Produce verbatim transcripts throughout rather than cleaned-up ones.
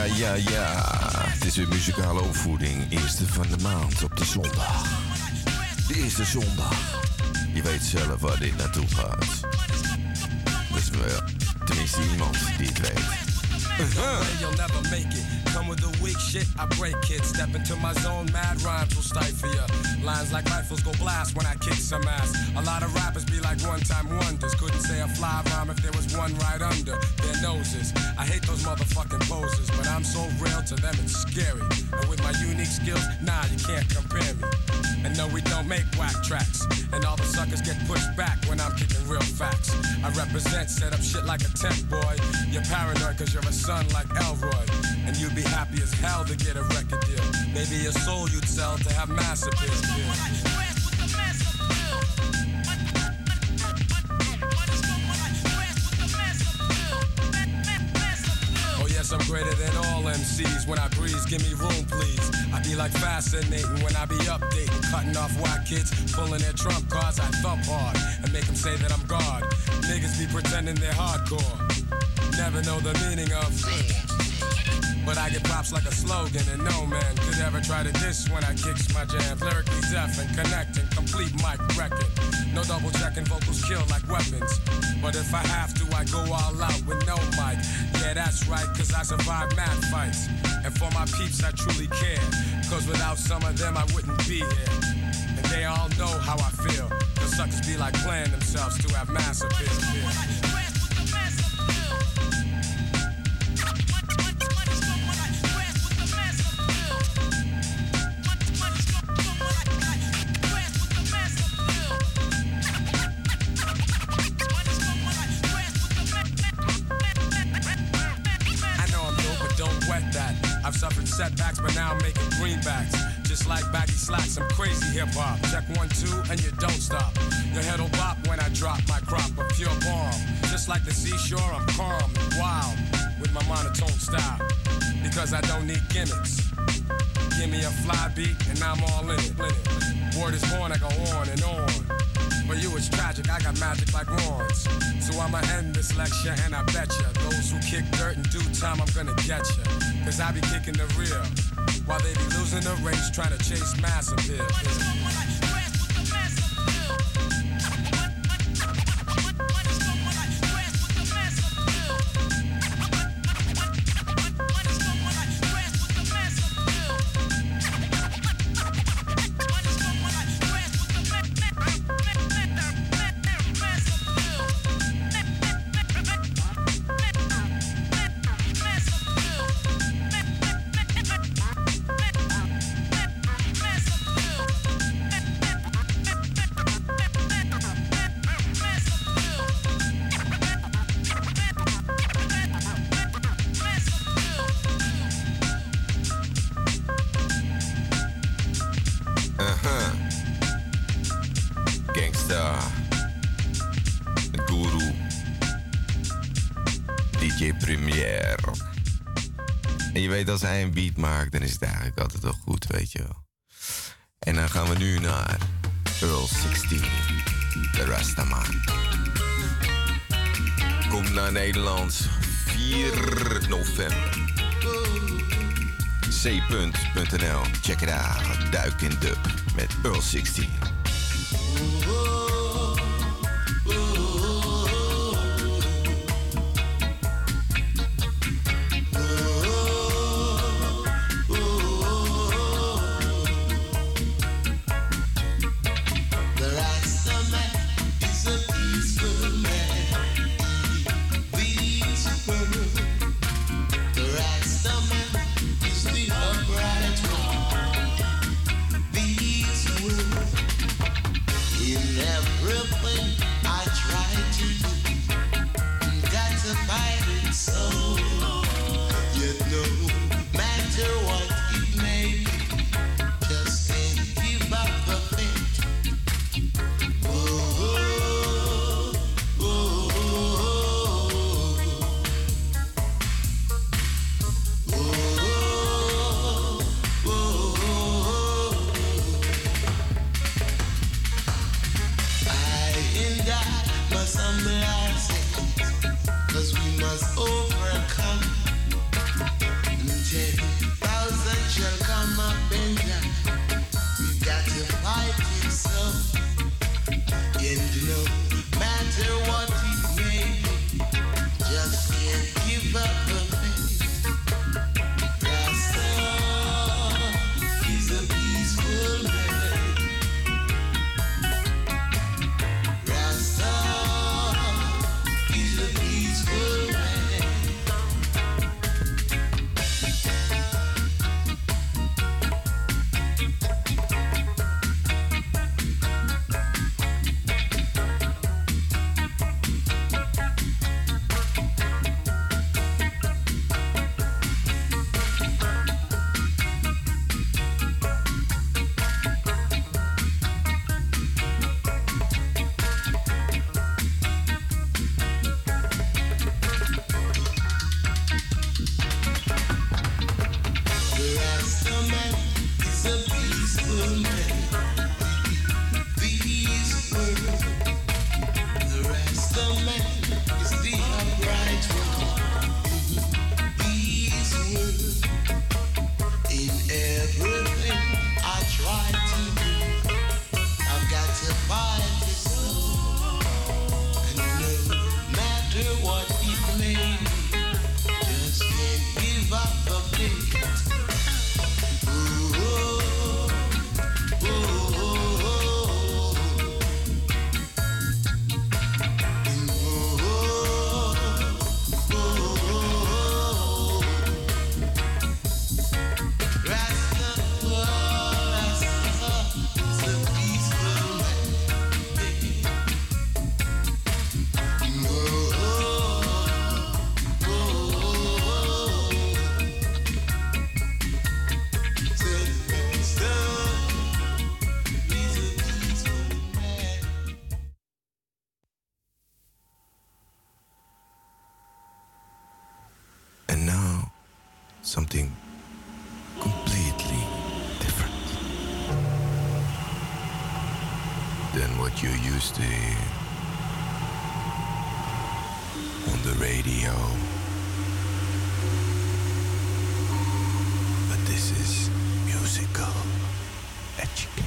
ja, ja. Het is weer muzikale opvoeding. Eerste van de maand op de zondag. De eerste zondag. Je weet zelf waar dit naartoe gaat. Dus wel, tenminste iemand die het weet. Uh-huh. You'll never make it. Come with the weak shit, I break it. Step into my zone, mad rhymes will stifle ya. Lines like rifles go blast when I kick some ass. A lot of rappers be like one-time wonders. Couldn't say a fly rhyme if there was one right under their noses. I hate those motherfucking poses, but I'm so real to them it's scary. And with my unique skills, nah, you can't compare me. And no, we don't make whack tracks. And all the suckers get pushed back when I'm kicking real facts. I represent, set up shit like a tent boy. You're paranoid cause you're a son like Elroy. And you'd be happy as hell to get a record deal. Maybe your soul you'd sell to have mass appeal. Oh yes, I'm greater than all M Cs. When I breeze, give me room please. I be like fascinating when I be updating. Cutting off white kids, pulling their trump cards. I thump hard and make them say that I'm God. Niggas be pretending they're hardcore. Never know the meaning of. But I get props like a slogan, and no man could ever try to diss when I kicks my jams. Lyrically deaf and connecting, complete mic record. No double checking, vocals kill like weapons. But if I have to, I go all out with no mic. Yeah, that's right, cause I survive mad fights. And for my peeps, I truly care. Cause without some of them, I wouldn't be here. And they all know how I feel. Cause suckers be like playing themselves to have mass appeal. I've suffered setbacks, but now I'm making greenbacks. Just like baggy slacks, I'm crazy hip-hop. Check one, two, and you don't stop. Your head'll bop when I drop my crop of pure bomb. Just like the seashore, I'm calm and wild with my monotone style. Because I don't need gimmicks. Give me a fly beat, and I'm all in it. Word is born, I go on and on. For you it's tragic, I got magic like wands. So I'ma end this lecture and I betcha those who kick dirt in due time I'm gonna get ya. Cause I be kicking the real while they be losing the race trying to chase mass appeal. Je weet, als hij een beat maakt, dan is het eigenlijk altijd wel goed, weet je wel. En dan gaan we nu naar Earl zestien, de Rastaman. Komt naar Nederland vier november. c punt n l, check it out, duik in dub met Earl zestien. The upright one, these words And now, something completely different than what you used to hear on the radio. But this is musical education.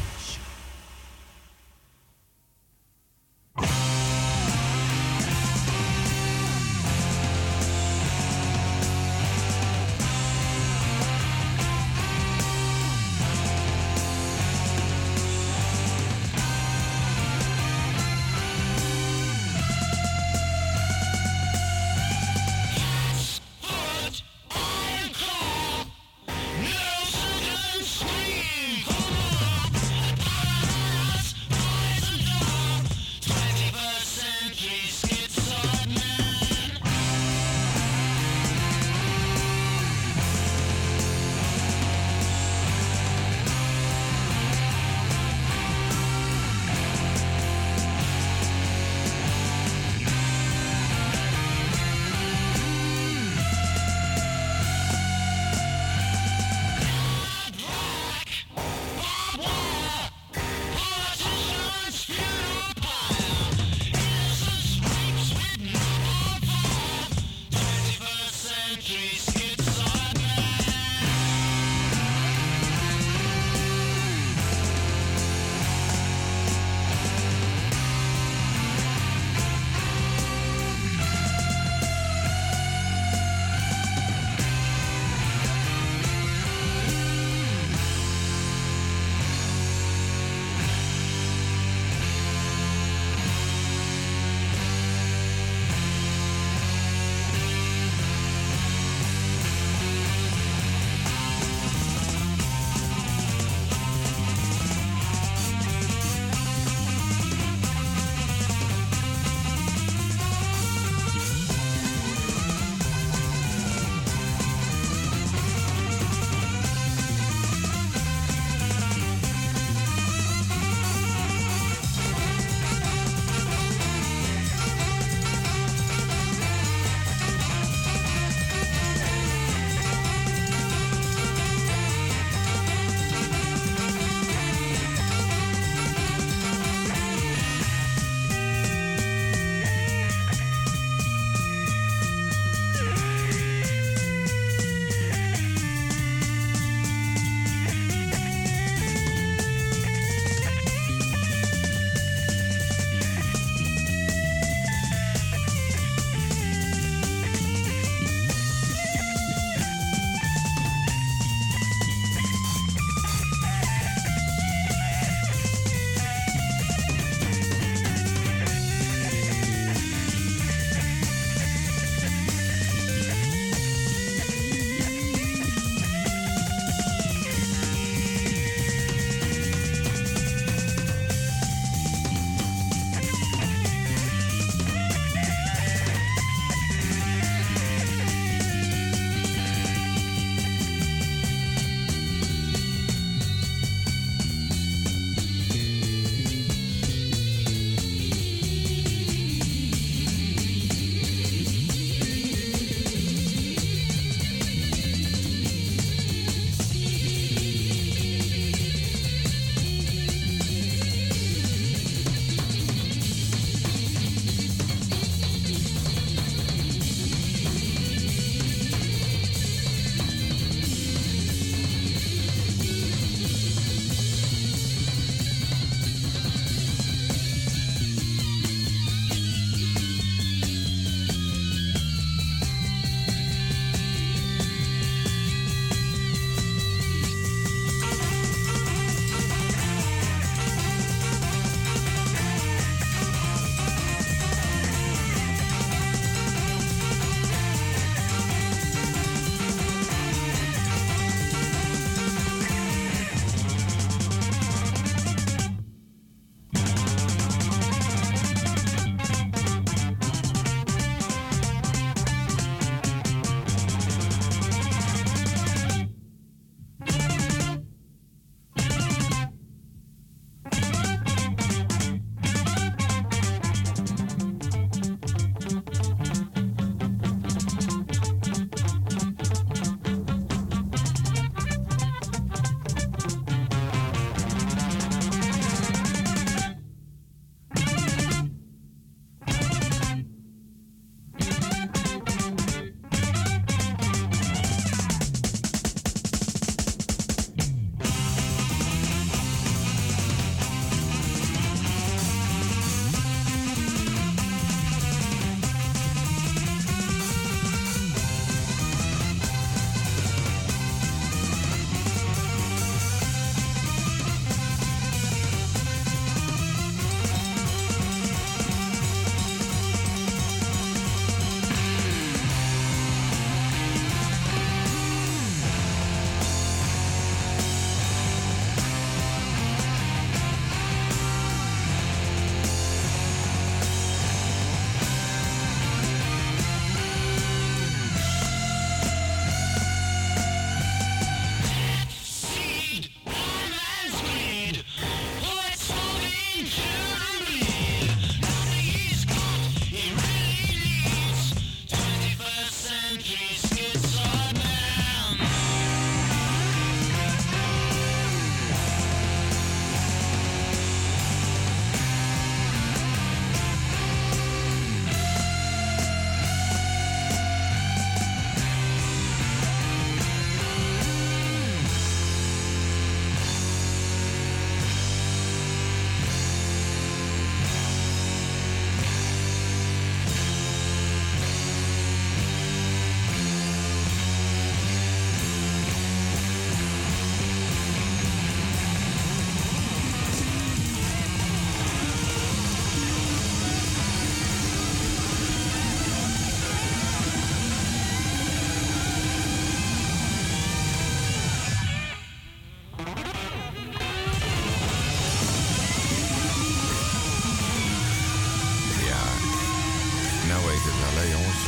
Allee jongens.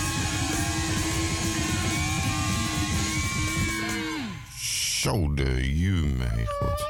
Zo de jume, goed.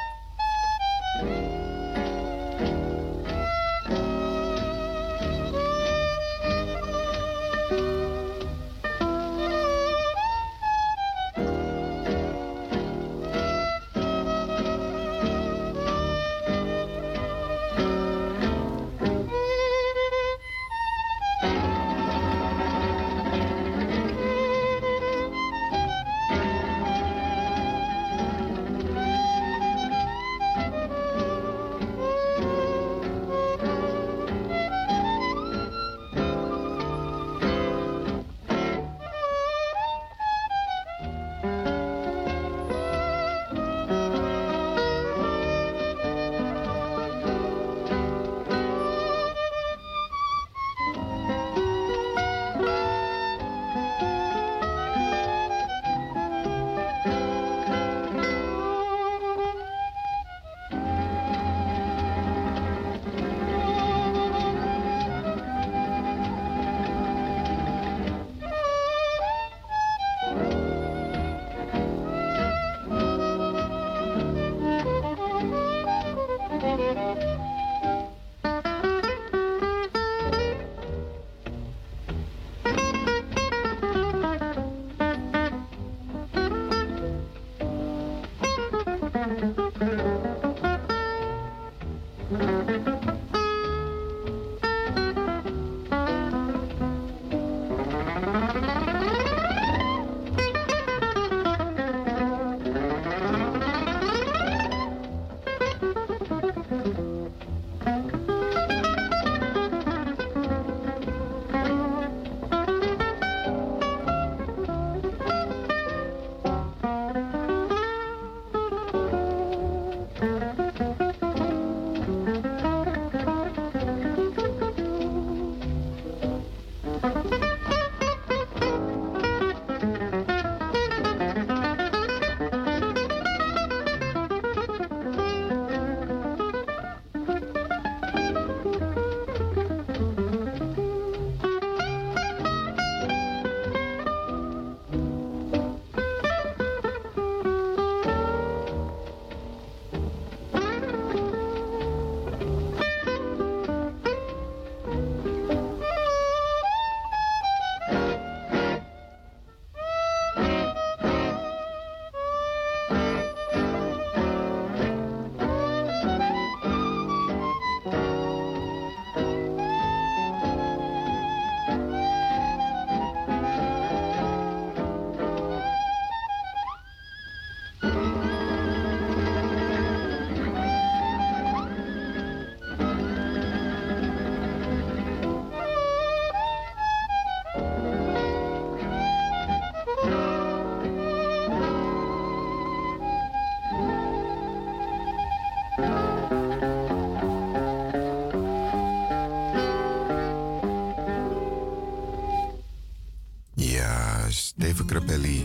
Dave Crapelli,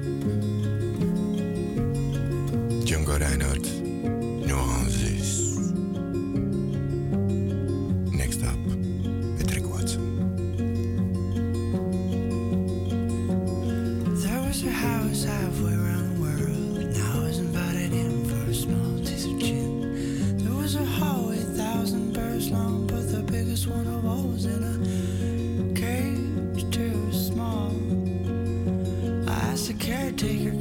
Django Reinhardt, Nuances. Next up, Patrick Watson. There was a house halfway around the world, and I was invited in for a small taste of gin. There was a hallway, thousand birds long, but the biggest one of all was in a cage too small. I asked the caretaker,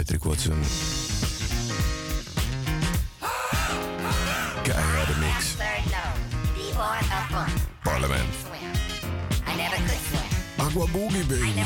Patrick Watson. Keiharde mix. Parlement. Aqua Boogie Baby.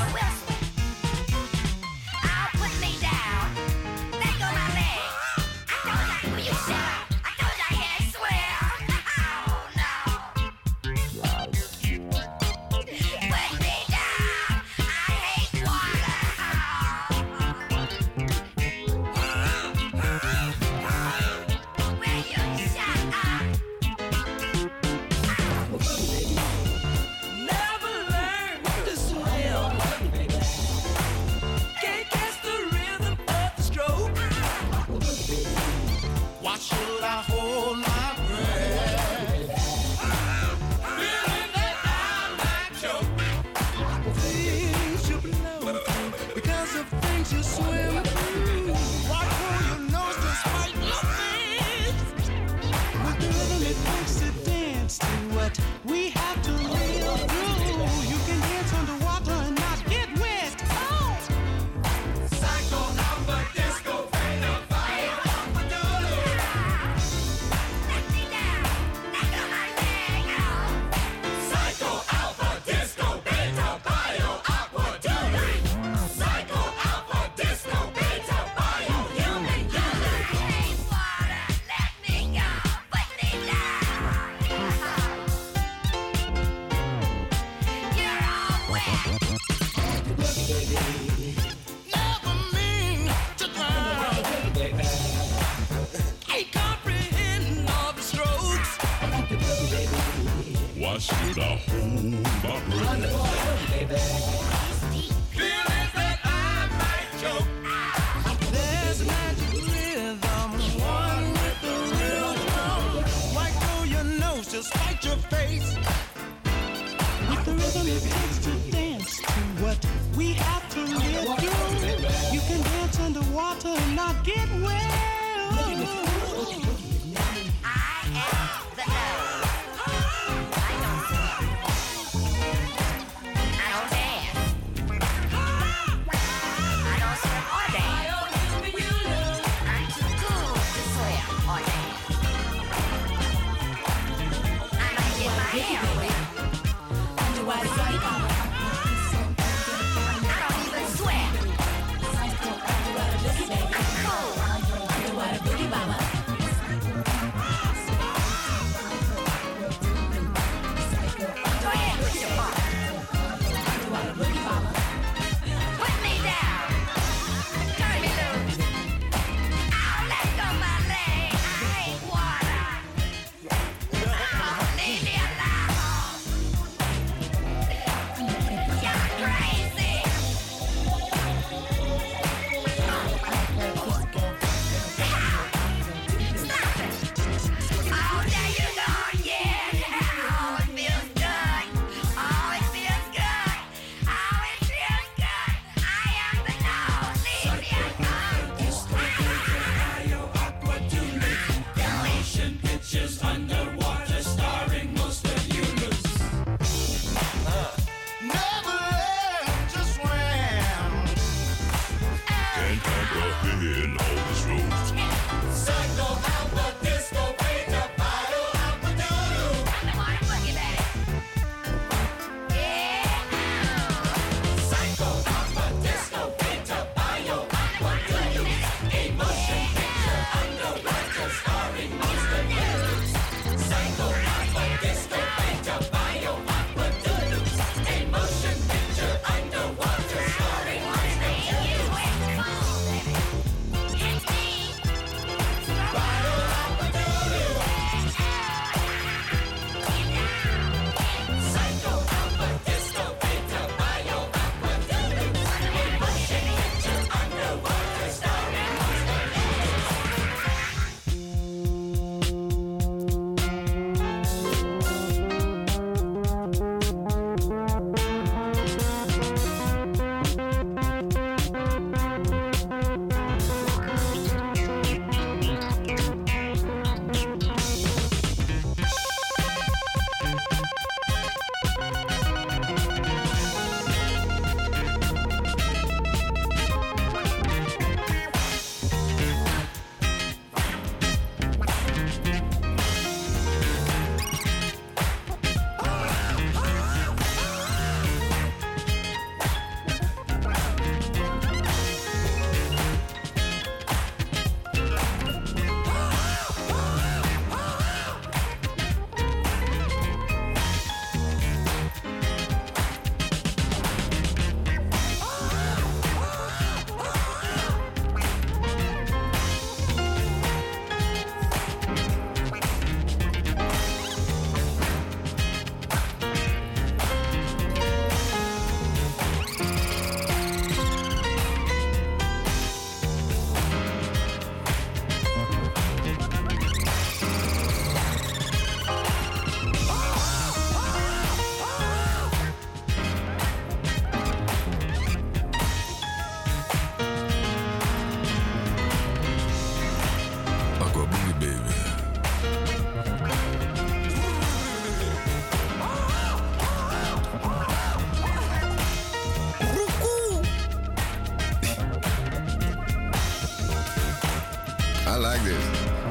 I like this.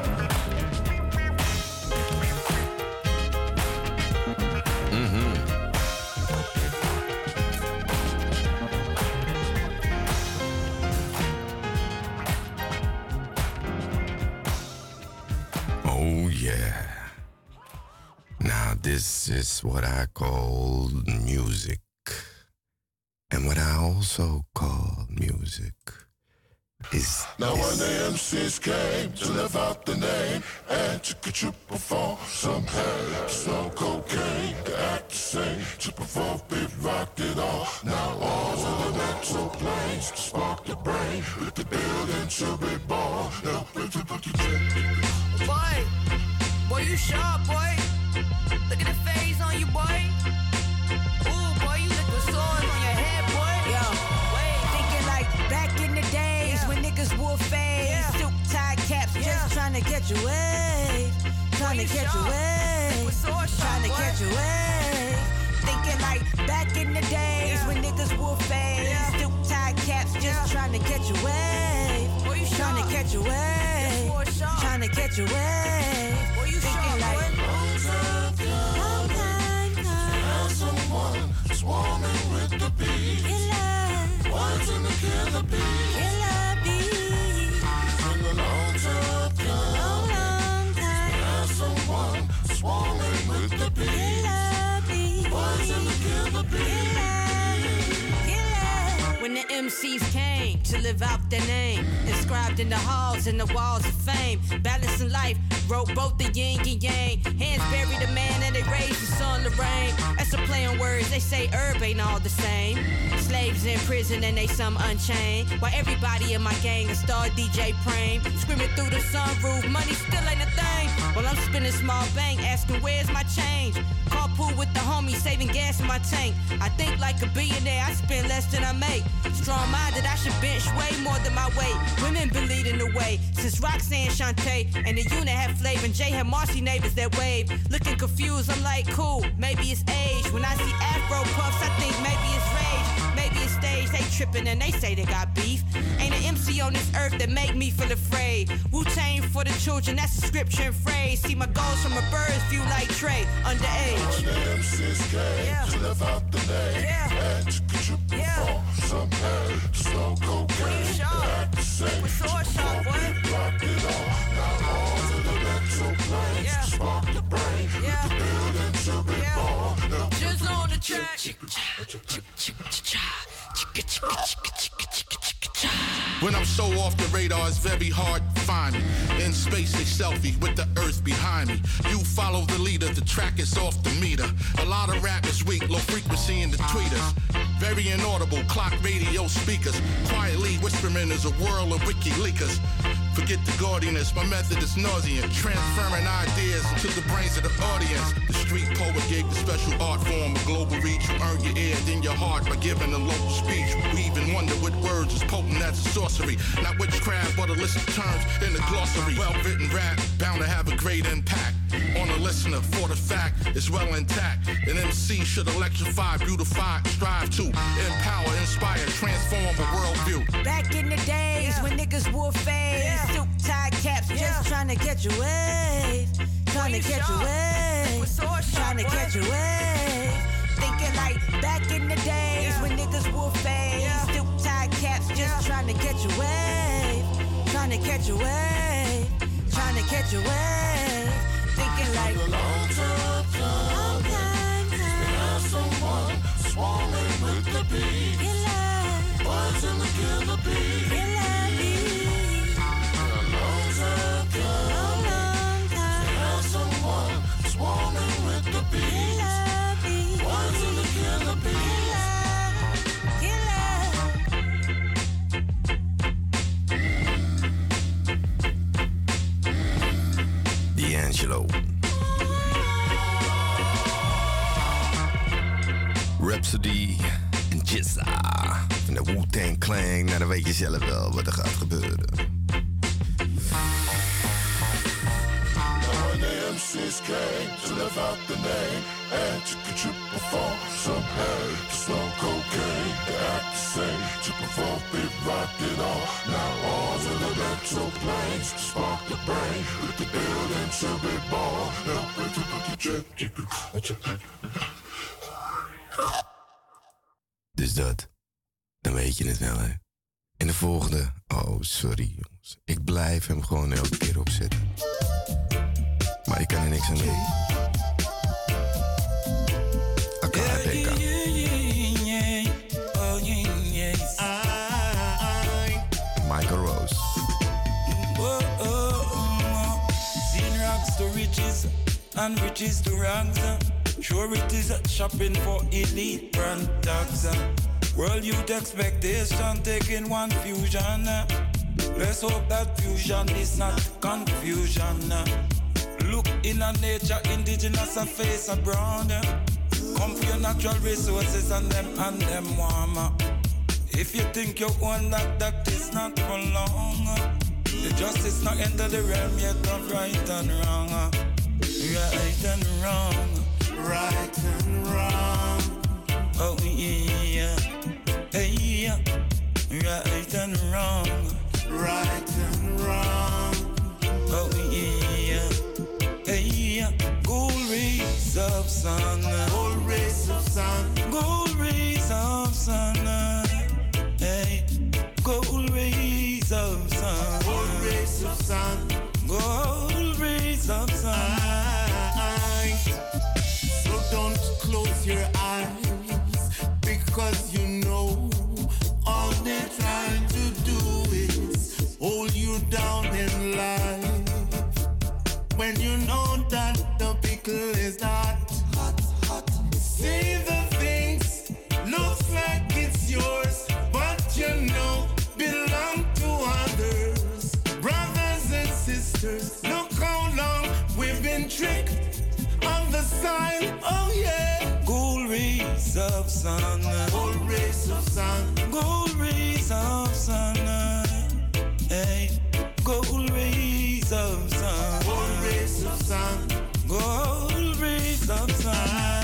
Mm-hmm. Oh, yeah. Now, this is what I call music. And what I also call music is now when the M Cs came to live out the name and to to perform some head, smoke cocaine, to act the same, to perform big rock it all. Now all of the mental planes to spark the brain, with the building to be born. Now put the put the boy, boy you sharp boy. Look at the phase on you boy. Ooh boy you look with swords on your head boy. Yo, wait, thinking like back in the days yeah. when niggas wore fades, yeah. silk tie caps, yeah. just trying to catch a wave, trying to catch a wave, trying to catch a wave. Thinking like back in the days yeah. when niggas wore fades, yeah. silk tie caps, just yeah. trying to catch a wave, trying to catch a wave, trying to catch a wave. Thinking like long time come, long time come, someone swarming with the bees, words in the killer bees, killer bees. In the long time come, long, long time, someone swarming with the bees, words in the killer bees. When the M Cs came to live out their name, inscribed in the halls and the walls of fame, balancing life, wrote both the yin and yang. Hands buried the man and they raised the sun to rain. That's a play on words, they say herb ain't all the same. Slaves in prison and they some unchained, while everybody in my gang a star D J Prame, screaming through the sunroof, money still ain't a thing. While I'm spinning small bank, asking where's my change. Carpool with the homies, saving gas in my tank. I think like a billionaire, I spend less than I make. Strong-minded, I should bench way more than my weight. Women been leading the way since Roxanne Shante and the unit had flavor and Jay had Marcy neighbors that wave. Looking confused, I'm like, cool, maybe it's age. When I see Afro puffs, I think maybe it's rage. Maybe it's stage, they tripping and they say they got beef. Ain't an M C on this earth that make me feel afraid. Wu-Tang for the children, that's a scripture and phrase. See my goals from a bird's view like Trey, underage. When the M Cs came yeah. to live out the name yeah. and to perform yeah. some head, smoke cocaine, to act the same, to perform big rock it all. Now all of the mental planes yeah. spark the brain, yeah. with the building to be yeah. born. Now just on the track. When I'm so off the radar, it's very hard to find me. In space, they selfie with the earth behind me. You follow the leader, the track is off the meter. A lot of rap is weak, low frequency in the tweeters. Very inaudible, clock radio speakers. Quietly whispering is a whirl of WikiLeakers. Forget the gaudiness, my method is nauseant. Transferring ideas into the brains of the audience. The street poet gave the special art form a global reach. You earn your ear, then your heart by giving a local speech. We even wonder what words is potent as a sorcery. Not witchcraft, but a list of terms in the glossary. Well-written rap, bound to have a great impact on a listener, for the fact it's well intact. An M C should electrify, beautify, strive to empower, inspire, transform a worldview. Back in the days yeah. when niggas wore fades, yeah. silk tie caps, yeah. just trying to catch a wave, trying to catch a wave, trying to catch a wave. Thinking like back in the days yeah. when niggas wore fades, yeah. silk tie caps, just yeah. trying to catch a wave, trying to catch a wave, trying to catch a wave. Thinking like a long time come, long time come. Now someone swarming with the bees, birds in the killer bees, killer bees. A long time come, long, long time. Now someone swarming with the bees, birds in the killer bees. D'Angelo. Rhapsody en Jizza. Van de Wu-Tang Clan. Nou, dan weet je zelf wel wat er gaat gebeuren. M Cs came to live out the name and to perform some head, to smoke cocaine, to act the same, to perform big rock it all. Now all of the mental planes spark the brain with the building to be born. Dus dat. Dan weet je het wel, hè. En de volgende. Oh, sorry, jongens. Ik blijf hem gewoon elke keer opzetten. Maar ik kan er niks aan doen. Akala Deka. Michael Rose. Seen rags to riches and riches to rags. Sure it is shopping for elite brand tags. World youth expectation taking one fusion. Let's hope that fusion is not confusion. Look in a nature, indigenous a face a brown. Come for your natural resources and them and them warm. If you think you own that, that is not for long. The justice not enter the realm yet of right and wrong. Right and wrong. Right and wrong. Oh yeah. Hey yeah. Right and wrong. Right and wrong. Oh yeah. Hey yeah. Gold rays of sun. Gold rays of sun. Gold rays of sun. Hey, gold rays of sun. Gold rays of sun. Gold rays of sun. So don't close your eyes, because you know all they're trying to do is hold you down in life. When you know that the pickle is not hot, hot. Say the things, looks like it's yours, but you know, belong to others. Brothers and sisters, look how long we've been tricked on the side. Oh yeah. Gold rays of sun. Gold rays of sun. Gold rays of sun. Hey. Gold rays of sun. Gold rays of sun. Gold rays of sun.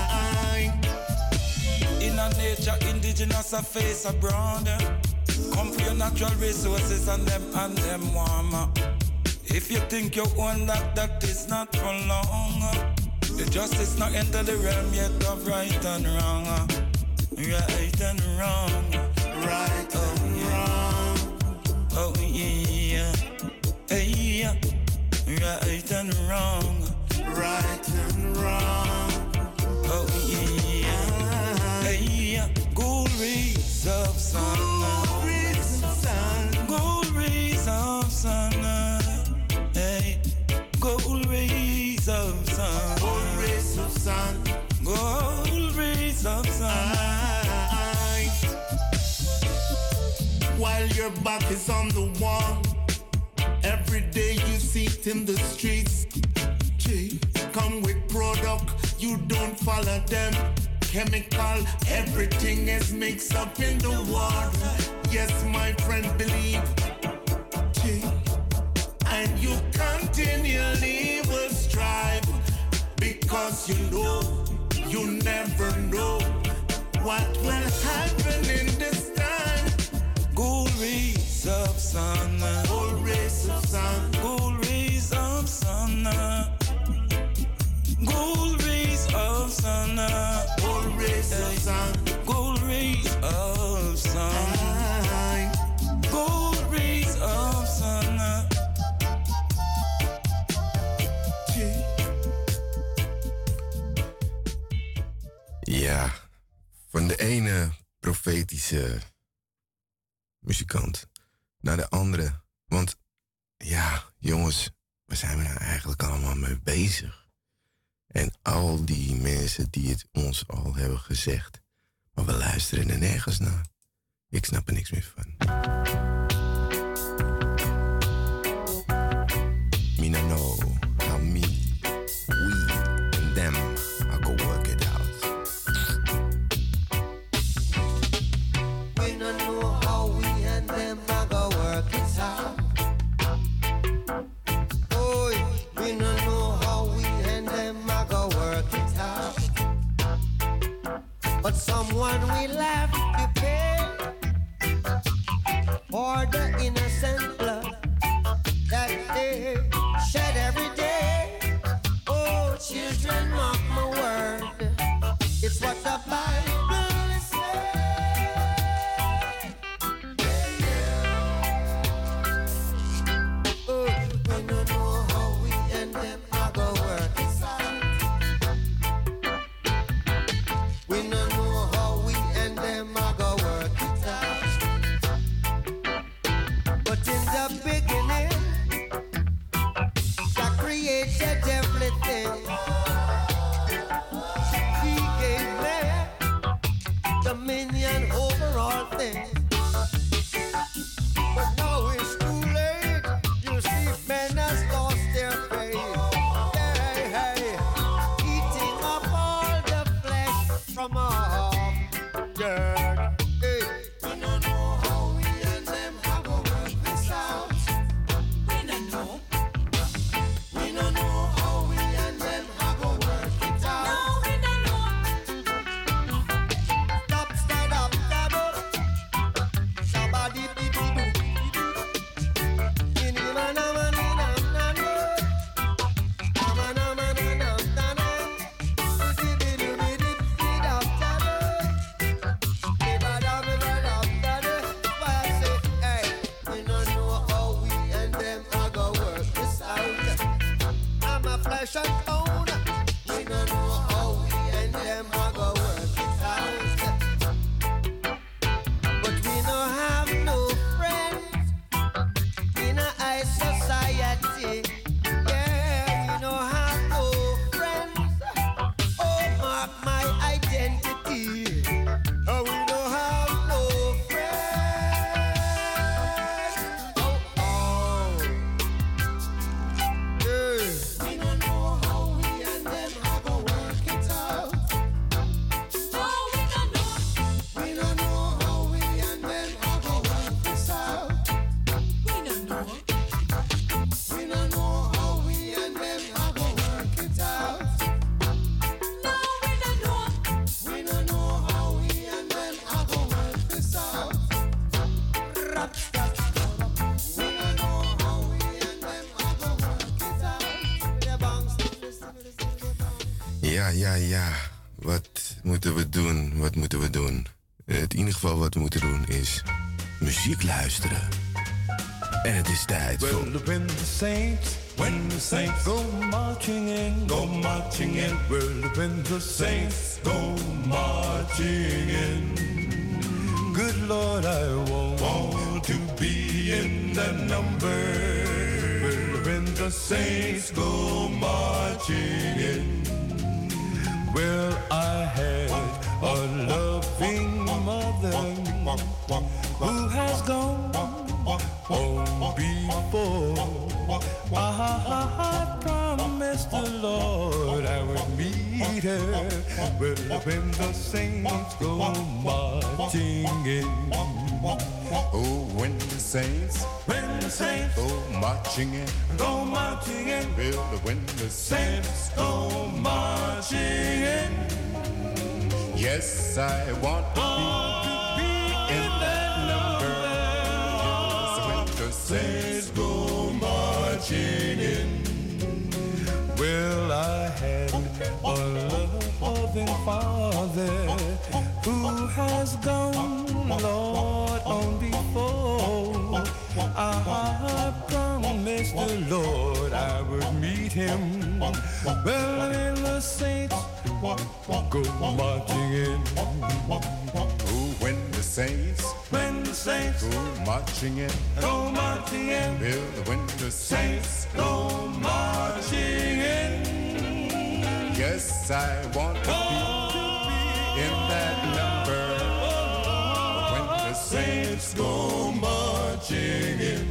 In a nature, indigenous a face a brown. Come for your natural resources and them and them warm. If you think you own that, that is not for long. The justice not enter the realm yet of right and wrong. Right and wrong. Right and wrong. Oh yeah. Hey yeah. Right and wrong. Right and wrong. Oh yeah. Hey yeah. Gold rays of sun. Gold rays of sun. Gold rays of sun. Hey. Gold rays of sun. Gold rays of sun. Gold rays of sun. While your back is on the wall, every day you see it in the streets. Gee, come with product, you don't follow them. Chemical, everything is mixed up in the water. Yes, my friend, believe. Gee, and you continually will strive, because you know, you never know what will happen in this time. Gold rays of sun. Gold rays of sun. Gold rays of sun. Gold rays of sun. Gold rays of sun. Gold rays of sun. Gold rays of sun. Ja, van de ene profetische muzikant naar de andere. Want ja, jongens, waar zijn we nou eigenlijk allemaal mee bezig? En al die mensen die het ons al hebben gezegd. Maar we luisteren er nergens naar. Ik snap er niks meer van. Me no know how me, we and them I go work it out. We don't know how we and them I go work it out. Oh, we don't know how we and them I go work it out. But someone will have to pay for the innocent blood things. But now it's too late. You see, men has lost their faith. Hey, hey, eating up all the flesh from off dirt. Hey, we don't know how we and them have to work this out. We don't know. We don't know how we and them have to work it out. No, we don't know. Stop, stand up, stand up. Somebody did do. Ini mana mana nam nam nama nama nam nam nam. Usi bidu bidu bidu tada. Ibada ibada tada. Why I say, hey, we don't know how we and them are gonna work this out. I'm a flesh and bone. We don't know how we and them are gonna work it out. But we don't have no friends in a high society. Yeah, we don't have no friends. Oh, mark my identity. Oh, we don't have no friends. Oh, oh. Yeah. We don't know how we and them are gonna work it out. Oh, we don't know. We don't know how we and them are gonna work this out. We don't know. We don't know how we and them are gonna work it out. No, we don't know. We don't know how we and them are gonna work this out. Rap, stop, stop. We don't know how we and them are gonna work it out. The bangs, the Ja, ja, ja. Wat moeten we doen? Wat moeten we doen? Het in ieder geval wat we moeten doen is muziek luisteren. En het is tijd voor... Well, when the saints, when the saints go marching in, go marching in. Well, when the saints go marching in. Good Lord, I won't want to be in that number. Well, when the saints go marching in. Well, I had a loving mother who has gone on before. I promised the Lord I would meet her. Well, when the saints go marching in. Oh, when the saints, When the saints go marching in. go marching in. Well, when the saints, Saints go marching in. yes, I want to be in that number. Yes, when the saints go marching in. Well, I had a loving father who has gone, Lord, on before. I promised the Lord I would meet him. Well, when the saints go marching in. Oh, when the saints When the saints go marching in. go marching in. Well, when the saints, Saints go marching in. yes, I want to be in that number. When the saints go marching in.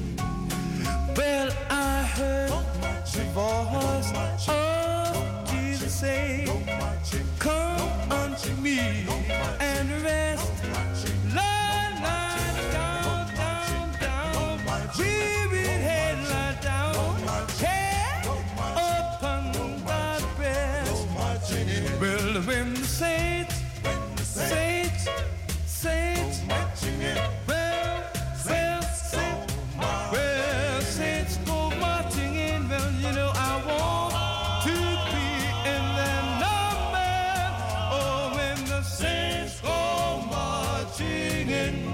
Well, I heard the voice of Jesus say, come unto me and rest. Lie, lie down, down, down. Weary head, lie down. Head upon thy breast. Well, when the saints, saints, saints, well, well, saints, well, saints go marching in. Well, you know I want to be in that number. Oh, when the saints go marching in.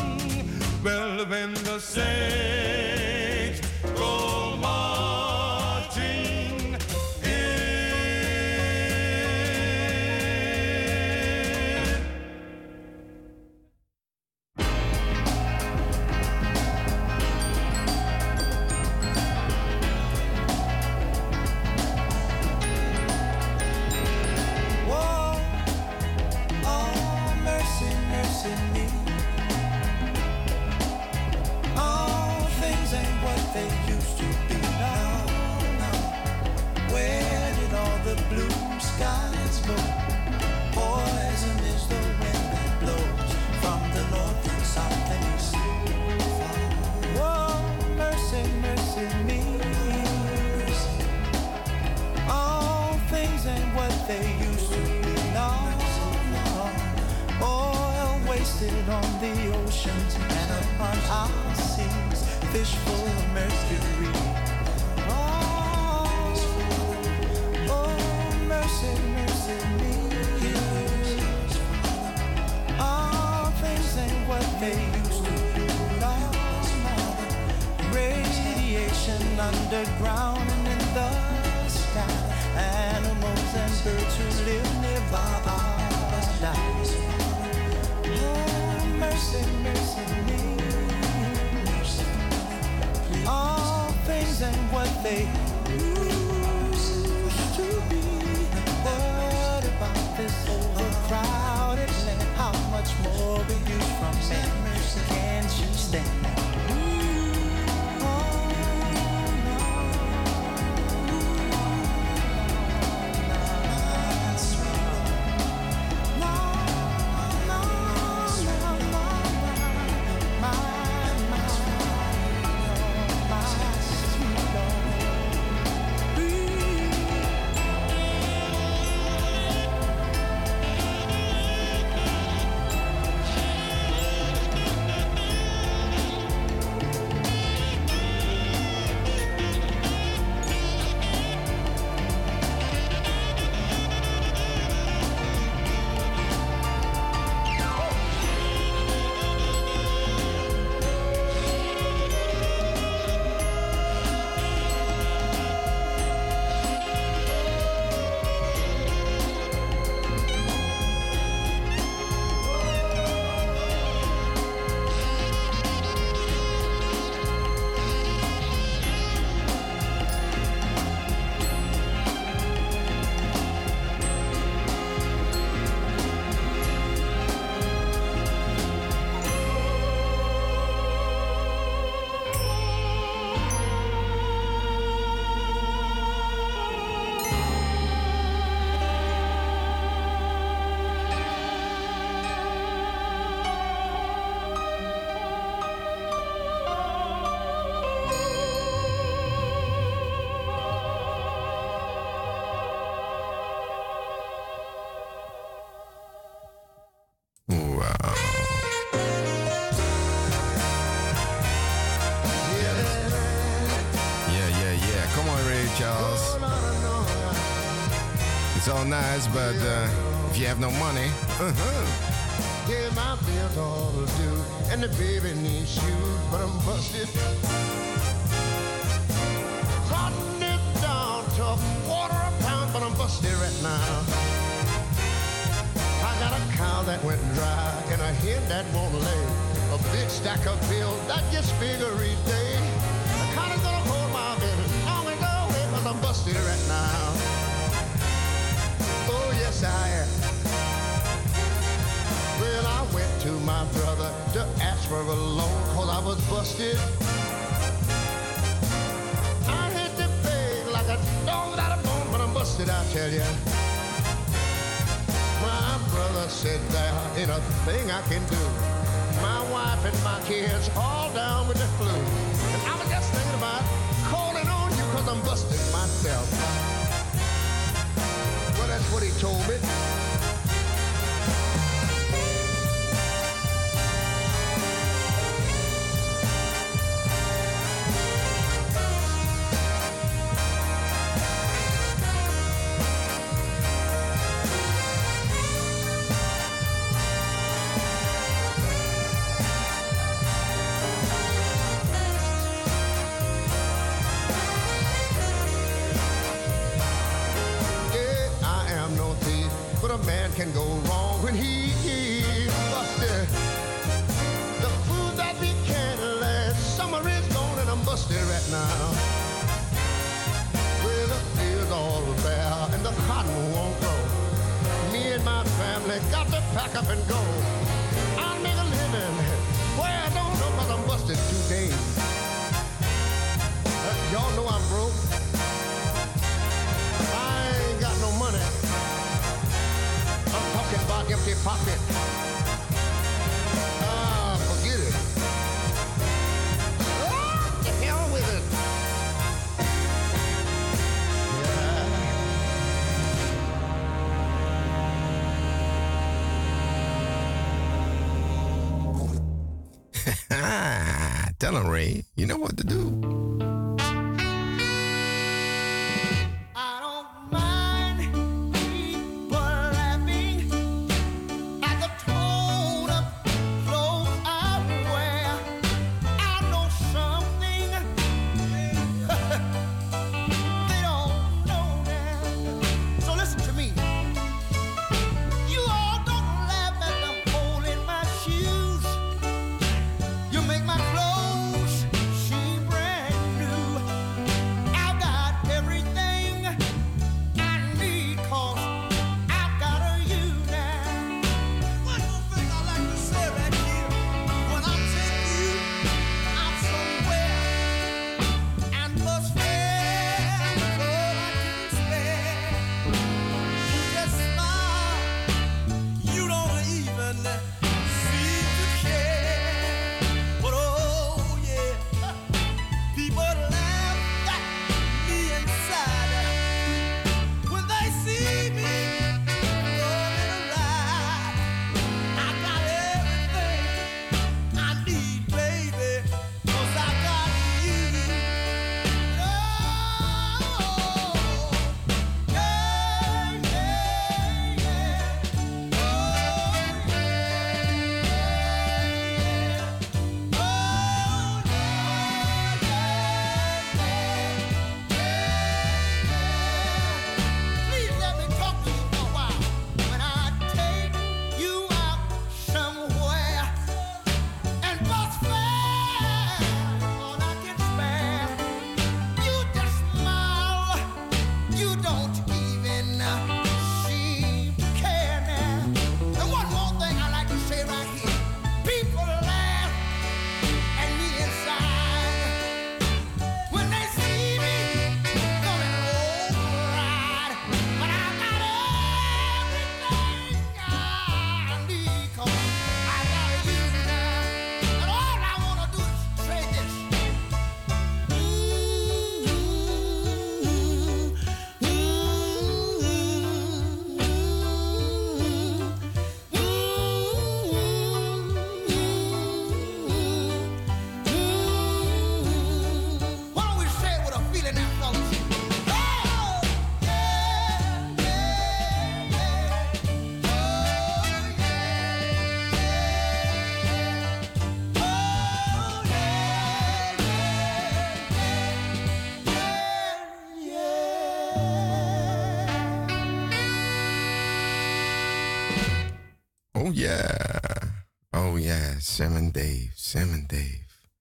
Well, when the saints go marching in. Whoa, oh, mercy, mercy me. on the oceans and upon our seas, fish full of mercury. Oh, oh, mercy, mercy me. All things ain't what they used to be. Lord, radiation underground and in the sky. Animals and birds who live nearby are dying. Oh, mercy, mercy me. All things ain't what they used to be. What about this overcrowded land? How much more we use from man? Can't you stand that? It's all nice, but uh, if you have no money, uh-huh. Yeah, my bills all due, and the baby needs shoes, but I'm busted. Cotton it down to a quarter a pound, but I'm busted right now. I got a cow that went dry, and a hen that won't lay. A big stack of bills that gets bigger each day. The cotton's gonna hold my baby long and go away, 'cause I'm busted right now. Yes, I am. Well, I went to my brother to ask for a loan, 'cause I was busted. I had to beg like a dog without a bone, but I'm busted, I tell you. My brother said there ain't a thing I can do. My wife and my kids all down with the flu. And I was just thinking about calling on you, 'cause I'm busted myself. That's what he told me. But a man can go wrong when he's busted. The food that we can't last, summer is gone and I'm busted right now. Well, the field's all bare and the cotton won't grow. Me and my family got to pack up and go. I'll make a living where I don't know, 'cause I'm busted today. Uh, y'all know I'm broke. I ain't got no money. I'm talking about empty pocket. Ah, forget it. Ah, the hell with it. Yeah. Tell him, Ray. You know what to do. Oh yeah. Oh yeah, Sam en Dave, Sam en Dave.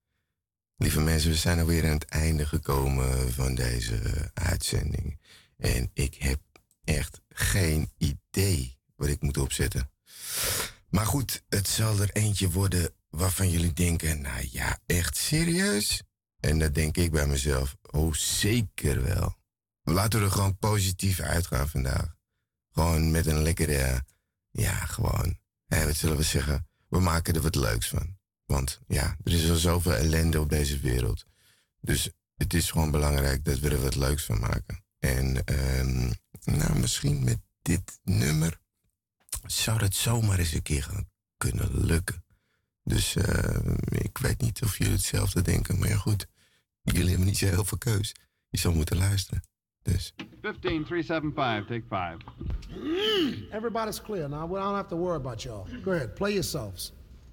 Lieve mensen, we zijn alweer aan het einde gekomen van deze uitzending. En ik heb echt geen idee wat ik moet opzetten. Maar goed, het zal er eentje worden waarvan jullie denken, nou ja, echt serieus? En dan denk ik bij mezelf, oh zeker wel. Laten we er gewoon positief uitgaan vandaag. Gewoon met een lekkere, ja gewoon, hè, wat zullen we zeggen? We maken er wat leuks van. Want ja, er is al zoveel ellende op deze wereld. Dus het is gewoon belangrijk dat we er wat leuks van maken. En um, nou, misschien met dit nummer zou dat zomaar eens een keer gaan kunnen lukken. Dus uh, ik weet niet of jullie hetzelfde denken, maar ja goed. Jullie hebben niet zo heel veel keus. Je zal moeten luisteren. Dus. fifteen three seven five, take five. Everybody's clear now. We don't have to worry about y'all. Go ahead, play yourselves.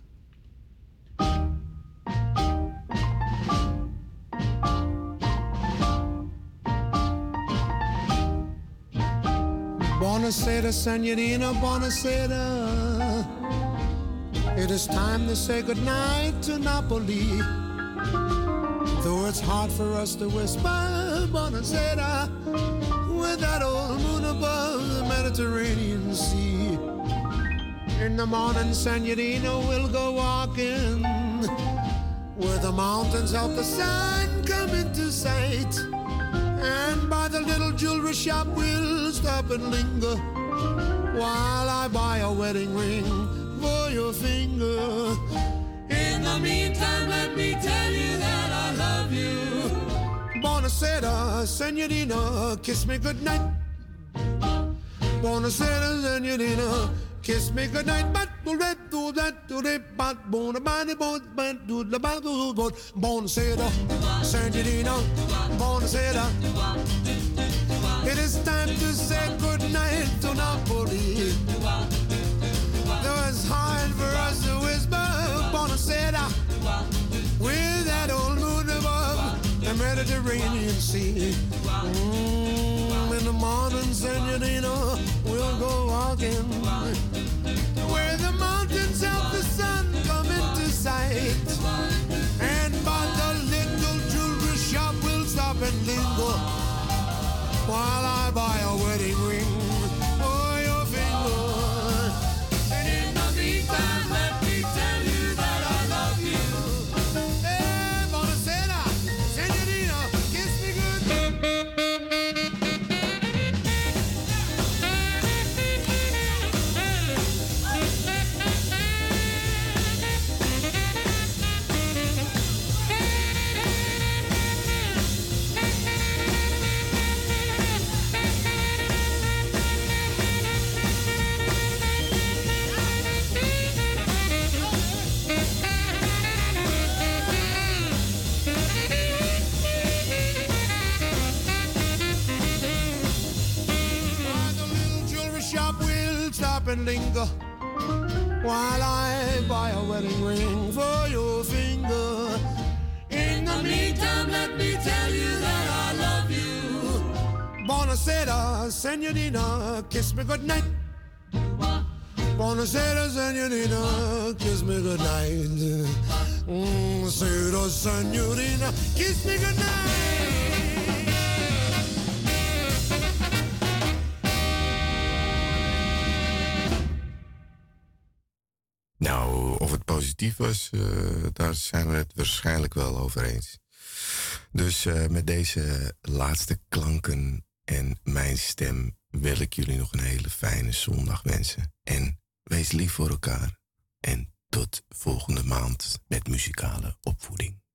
Buonasera, Senorina, buonasera. It is time to say goodnight to Napoli. Though it's hard for us to whisper buonasera with that old moon above the Mediterranean Sea. In the morning, Senorina, we'll go walking where the mountains help the sun come into sight. And by the little jewelry shop we'll stop and linger while I buy a wedding ring for your finger. In the meantime, let me tell you that I love you. Buonasera, Senorina, kiss me goodnight. Buonasera, Senorina, kiss me goodnight. But do that, do that, do that, but bone, body, bone, but do the bone, bone, bone, say that, Sanjadina, bone, say that. It is time to say goodnight to Napoli. Though it's hard for us to whisper, bone, say that. With that old moon above the Mediterranean Sea. Mm, in the morning, Senorita, we'll go walking where the mountains of the sun come into sight. And by the little jewelry shop, we'll stop and linger while I buy a wedding ring for your finger. And in the meantime, let me tell you that I love you. And linger while I buy a wedding ring for your finger. In the meantime, let me tell you that I love you. Buonasera, Senorina, kiss me goodnight. Buonasera, Senorina, kiss me goodnight. Mm, Sera, Senorina, kiss me goodnight. Nou, of het positief was, uh, daar zijn we het waarschijnlijk wel over eens. Dus uh, met deze laatste klanken en mijn stem wil ik jullie nog een hele fijne zondag wensen. En wees lief voor elkaar. En tot volgende maand met muzikale opvoeding.